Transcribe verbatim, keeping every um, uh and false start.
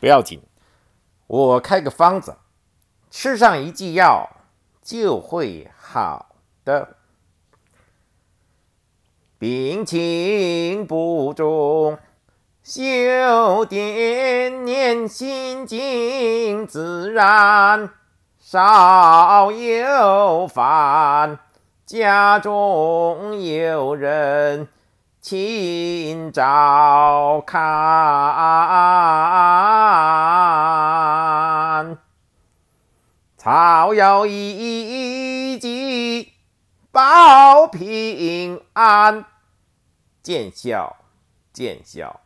不要紧，我开个方子，吃上一剂药就会好的。病情不重，修点念，心静自然。少有烦，家中有人请照看。草药一剂，保平安，见效见效。